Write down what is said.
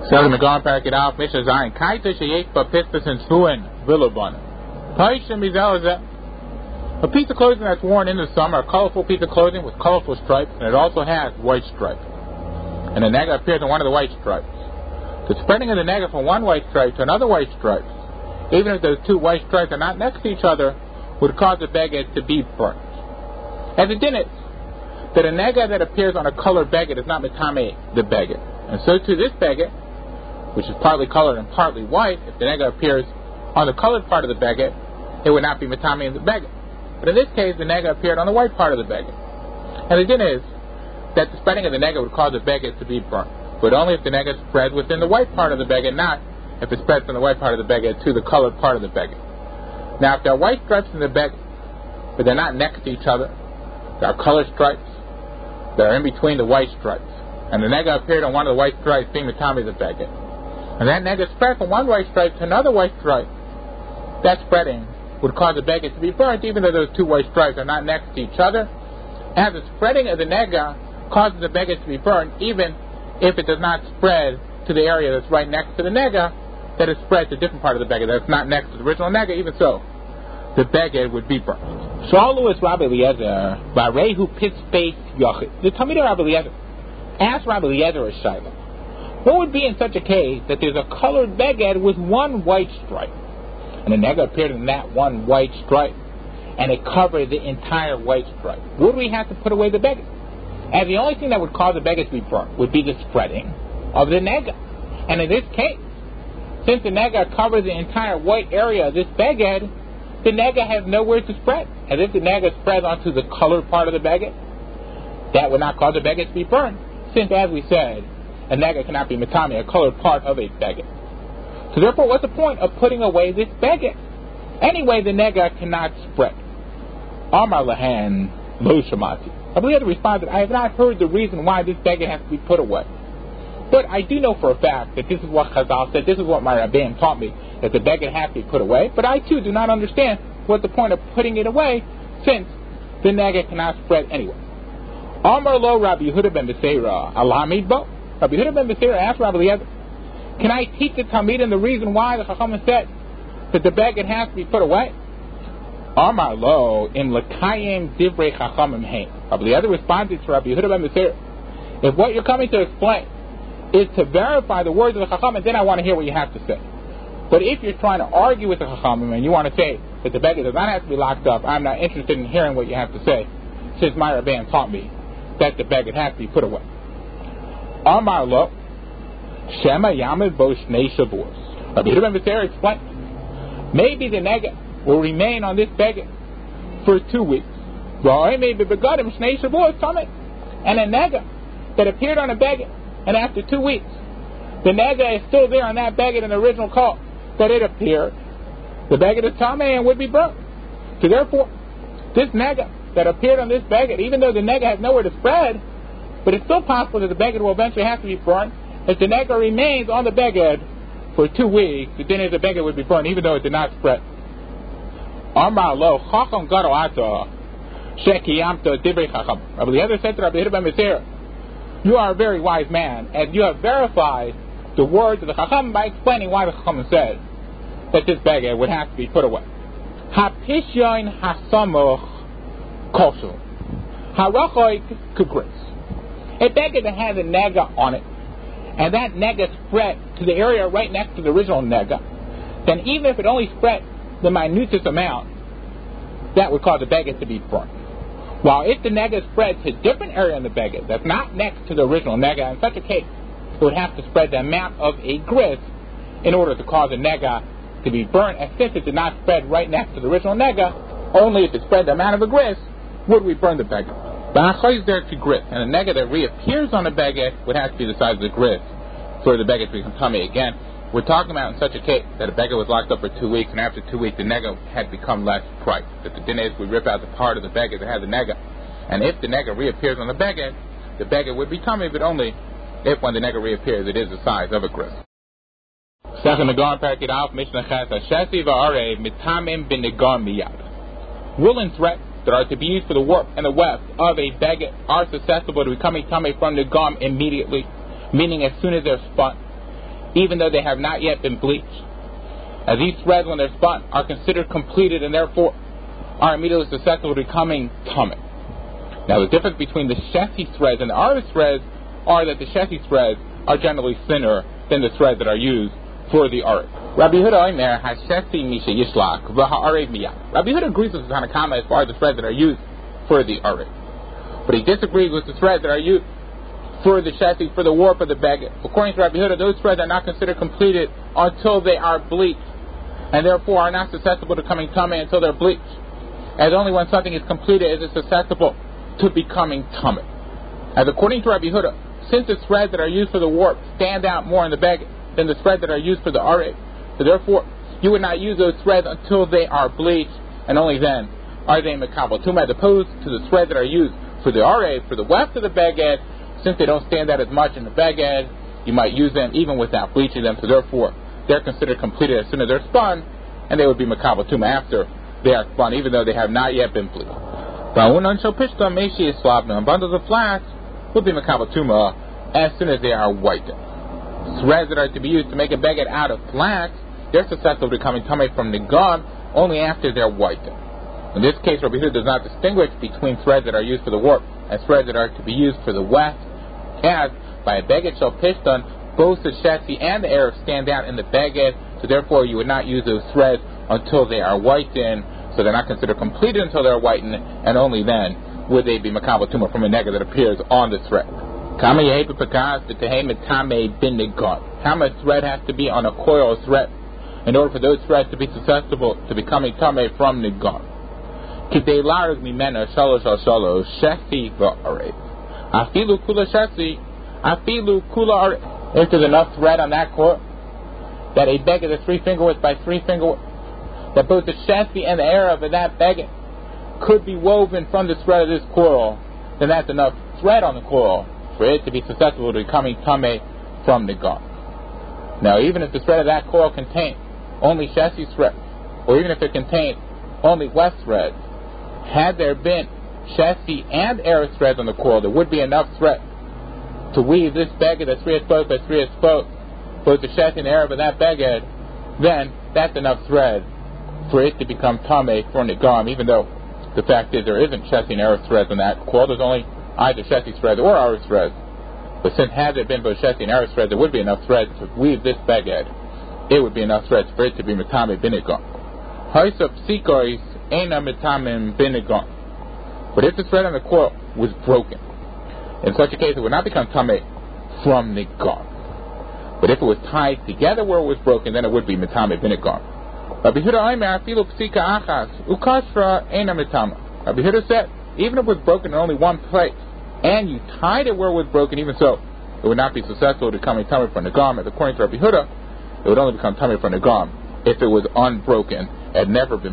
Second Megon Parak Alf Mishnah Zayin Kaita Sheyesh Bapistas and Suin Villabon. Paishim Bizelazet. A piece of clothing that's worn in the summer, a colorful piece of clothing with colorful stripes, and it also has white stripe. And the nega appears on one of the white stripes. The spreading of the nega from one white stripe to another white stripe, even if those two white stripes are not next to each other, would cause the beged to be burnt. As it didn't, that a nega that appears on a colored beged is not mitame the beged. And so too this beged, which is partly colored and partly white, if the nega appears on the colored part of the beged, it would not be mitame the beged. But in this case, the nega appeared on the white part of the beged. And the din is that the spreading of the nega would cause the beged to be burnt, but only if the nega spreads within the white part of the beged, not if it spreads from the white part of the beged to the colored part of the beged. Now, if there are white stripes in the beged, but they're not next to each other, there are colored stripes that are in between the white stripes, and the nega appeared on one of the white stripes being mitame the beged, and that nega spread from one white stripe to another white stripe, that spreading would cause the beged to be burnt, even though those two white stripes are not next to each other. And the spreading of the nega causes the beged to be burnt, even if it does not spread to the area that's right next to the nega, that is spread to a different part of the beged that's not next to the original nega. Even so, the beged would be burnt. Shalu is Rabbi Eliezer, Barehu Pitzpeit Yochid. The Talmid of Rabbi Eliezer asked Rabbi Eliezer a shayla. What would be in such a case that there's a colored beged with one white stripe, and the nega appeared in that one white stripe, and it covered the entire white stripe? Would we have to put away the beged? And the only thing that would cause the beged to be burnt would be the spreading of the nega. And in this case, since the nega covers the entire white area of this beged, the nega has nowhere to spread. And if the nega spreads onto the colored part of the beged, that would not cause the beged to be burned, since, as we said, a nega cannot be mitame, a colored part of a beged. So therefore, what's the point of putting away this beged? Anyway, the nega cannot spread. Amar lahan lo shamati. I believe the response that I have not heard the reason why this beged has to be put away. But I do know for a fact that this is what Chazal said, this is what my Rabbeim taught me, that the beged has to be put away. But I too do not understand what the point of putting it away, since the nega cannot spread anyway. Amar lo Rabbi Yehuda ben Beseira Alhamid bo. Rabbi Yehuda ben Beseira asked Rabbi Eliezer, can I teach the Talmidim the reason why the Chachamim said that the beged has to be put away? Amar lo im lekayim divrei Chachamim hein. Rabbi Eliezer responded to Rabbi Yehuda ben Beseira, if what you're coming to explain is to verify the words of the Chachamim, then I want to hear what you have to say. But if you're trying to argue with the Chachamim and you want to say that the beged does not have to be locked up, I'm not interested in hearing what you have to say, since my Rabbeim taught me that the beged has to be put away. Amar lo shema yamid bo shnei shavuos. Rabbi Yehuda ben Beseira explained, maybe the nega will remain on this beged for 2 weeks. Maybe begadim shnei shavuos tamid, and a nega that appeared on a beged, and after 2 weeks, the nega is still there on that beged in the original call that it appeared, the beged is tameh and would be burnt. So therefore, this nega that appeared on this beged, even though the nega has nowhere to spread, but it's still possible that the beged will eventually have to be burnt. If the nega remains on the beged for 2 weeks, then the beged would be burnt, even though it did not spread. Amar lo chacham garo ata shekiyamta divrei chacham. Rabbi Eliezer said to Rabbi Yehuda ben Beseira, you are a very wise man, and you have verified the words of the Chacham by explaining why the Chacham said that this beged would have to be put away. Hapishyon hasamuch kosher, harachoik kugris. A beged that has a nega on it, and that nega spread to the area right next to the original nega, then even if it only spread the minutest amount, that would cause the beged to be burnt. While if the nega spreads to a different area in the beged that's not next to the original nega, in such a case, it would have to spread the amount of a gris in order to cause a nega to be burnt. And since it did not spread right next to the original nega, only if it spread the amount of a gris would we burn the beged. But is there to gris, and a nega that reappears on the beged would have to be the size of the gris for the beged to become tummy again. We're talking about in such a case that a beged was locked up for 2 weeks, and after 2 weeks the nega had become less bright. That the din is we rip out the part of the beged that has the nega, and if the nega reappears on the beged would be tummy, but only if when the nega reappears it is the size of a gris. Second Megon Parak Alf Mishnah Ches Hashesi va'arei mitamim b'negar miyad. Woolen threads that are to be used for the warp and the weft of a beged are susceptible to becoming tummy from the gum immediately, meaning as soon as they're spun. even though they have not yet been bleached. As these threads, when they're spun, are considered completed and therefore are immediately susceptible to becoming tummy. Now, the difference between the Shesi threads and the Aretz threads are that the Shesi threads are generally thinner than the threads that are used for the Aretz. Rabbi Yehuda Omer has Shesi Misha Yishlak v'ha'arev miyad. Rabbi Yehuda agrees with the Tanakama as far as the threads that are used for the Aretz, but he disagrees with the threads that are used for the Shesi, for the warp of the Beged. According to Rabbi Yehuda, those threads are not considered completed until they are bleached, and therefore are not susceptible to becoming tummy until they're bleached. As only when something is completed is it susceptible to becoming tummy. As according to Rabbi Yehuda, since the threads that are used for the warp stand out more in the Beged than the threads that are used for the Aretz, so therefore you would not use those threads until they are bleached, and only then are they Mekabel Tumah, as opposed to the threads that are used for the Aretz, for the weft of the Beged. Since they don't stand out as much in the Beged, you might use them even without bleaching them, so therefore they're considered completed as soon as they're spun, and they would be Mekabel Tumah after they are spun, even though they have not yet been bleached. Bundles of flax would be Mekabel Tumah as soon as they are whitened. Threads that are to be used to make a Beged out of flax, they're susceptible to becoming tummy from Nigan only after they're whitened. In this case, Rabbi Yehuda does not distinguish between threads that are used for the warp and threads that are to be used for the weft, as by a Beged Shel Pishtan, both the Shesi and the Erev stand out in the Beged, so therefore you would not use those threads until they are whitened, so they're not considered completed until they're whitened, and only then would they be Mekabel Tumah from a nega that appears on the thread. How much thread has to be on a coil thread in order for those threads to be susceptible to becoming tameh from Nigan? Kidei larg mimena shalosh al shalosh shesi v'aretz. Afilu kula shesi, afilu kula aretz. If there's enough thread on that coil that a beged is 3 finger width by 3 finger width, that both the shesi and the erev of that beged could be woven from the thread of this coil, then that's enough thread on the coil for it to be susceptible to becoming tameh from Nigan. Now, even if the thread of that coil contains only shesi thread, or even if it contains only weft thread, had there been shesi and erev threads on the coil, there would be enough thread to weave this beged that's 3 spoke by 3 spoke, both the shesi and erev of that beged, then that's enough thread for it to become tameh for Nigan, even though the fact is there isn't shesi and erev threads on that coil. There's only either shesi threads or erev threads. But since had there been both shesi and erev threads, there would be enough thread to weave this beged. It would be enough thread for it to be metameh b'Nigan. Ha'isa psikois eina metameh b'Nigan. But if the thread on the coil was broken, in such a case it would not become tameh from Nigan. But if it was tied together where it was broken, then it would be metameh b'Nigan. Rabbi Yehuda Omer afilu psika achas ukashra eina metameh. Rabbi Yehuda said, even if it was broken in only one place, and you tied it where it was broken, even so, it would not be susceptible to becoming tameh from Nigan. As according to Rabbi Yehuda, it would only become tameh from Nigan if it was unbroken and never been